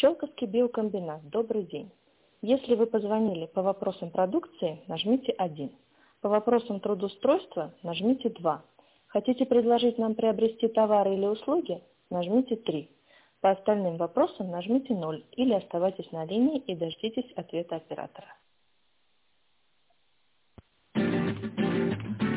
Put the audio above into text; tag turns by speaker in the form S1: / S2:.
S1: Щелковский биокомбинат. Добрый день. Если вы позвонили по вопросам продукции, нажмите 1. По вопросам трудоустройства нажмите 2. Хотите предложить нам приобрести товары или услуги? Нажмите 3. По остальным вопросам нажмите 0 или оставайтесь на линии и дождитесь ответа оператора.